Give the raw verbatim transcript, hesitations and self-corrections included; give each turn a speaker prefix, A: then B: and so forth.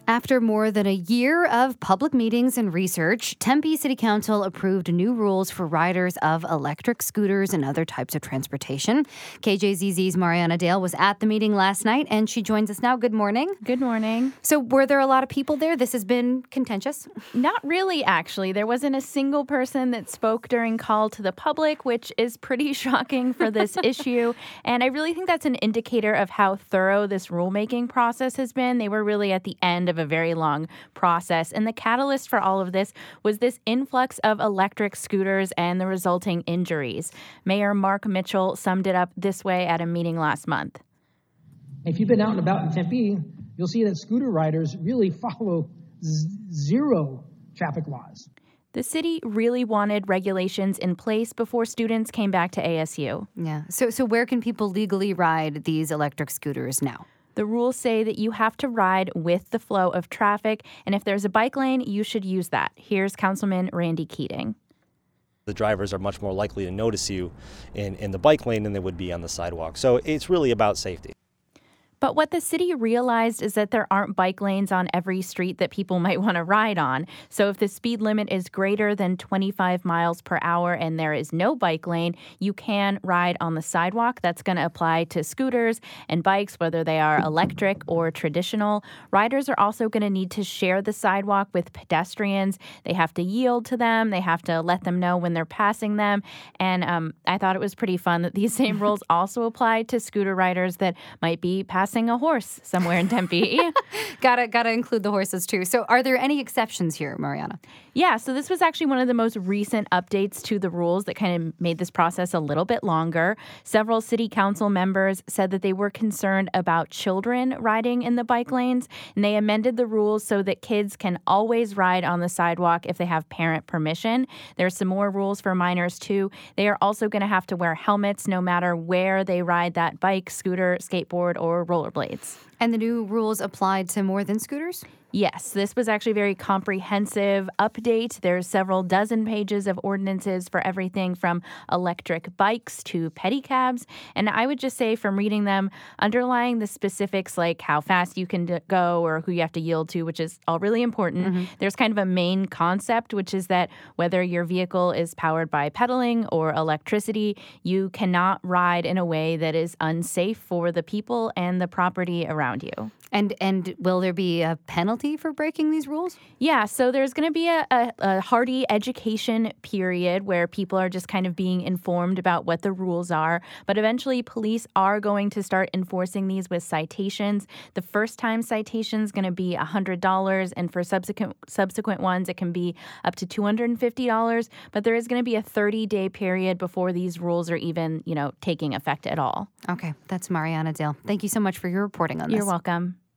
A: After more than a year of public meetings and research, Tempe City Council approved new rules for riders of electric scooters and other types of transportation. K J Z Z's Mariana Dale was at the meeting last night, and she joins us now. Good morning.
B: Good morning.
A: So were there a lot of people there? This has been contentious.
B: Not really, actually. There wasn't a single person that spoke during call to the public, which is pretty shocking for this issue. And I really think that's an indicator of how thorough this rulemaking process has been. They were really at the end of a very long process. And the catalyst for all of this was this influx of electric scooters and the resulting injuries. Mayor Mark Mitchell summed it up this way at a meeting last month.
C: If you've been out and about in Tempe, you'll see that scooter riders really follow z- zero traffic laws.
B: The city really wanted regulations in place before students came back to A S U.
A: Yeah. So, so where can people legally ride these electric scooters now?
B: The rules say that you have to ride with the flow of traffic, and if there's a bike lane, you should use that. Here's Councilman Randy Keating.
D: The drivers are much more likely to notice you in, in the bike lane than they would be on the sidewalk. So it's really about safety.
B: But what the city realized is that there aren't bike lanes on every street that people might want to ride on. So if the speed limit is greater than twenty-five miles per hour and there is no bike lane, you can ride on the sidewalk. That's going to apply to scooters and bikes, whether they are electric or traditional. Riders are also going to need to share the sidewalk with pedestrians. They have to yield to them. They have to let them know when they're passing them. And um, I thought it was pretty fun that these same rules also apply to scooter riders that might be passing a horse somewhere in Tempe.
A: gotta gotta include the horses too. So are there any exceptions here, Mariana?
B: Yeah, so this was actually one of the most recent updates to the rules that kind of made this process a little bit longer. Several city council members said that they were concerned about children riding in the bike lanes, and they amended the rules so that kids can always ride on the sidewalk if they have parent permission. There's some more rules for minors too. They are also going to have to wear helmets no matter where they ride that bike, scooter, skateboard, or rollerblades.
A: And the new rules applied to more than scooters?
B: Yes, this was actually a very comprehensive update. There's several dozen pages of ordinances for everything from electric bikes to pedicabs. And I would just say from reading them, underlying the specifics like how fast you can d- go or who you have to yield to, which is all really important, mm-hmm. there's kind of a main concept, which is that whether your vehicle is powered by pedaling or electricity, you cannot ride in a way that is unsafe for the people and the property around you.
A: And and will there be a penalty for breaking these rules?
B: Yeah, so there's going to be a, a, a hearty education period where people are just kind of being informed about what the rules are. But eventually, police are going to start enforcing these with citations. The first time citation is going to be one hundred dollars, and for subsequent subsequent ones, it can be up to two hundred fifty dollars. But there is going to be a thirty-day period before these rules are even, you know, taking effect at all.
A: Okay, that's Mariana Dale. Thank you so much for your reporting on this.
B: You're welcome.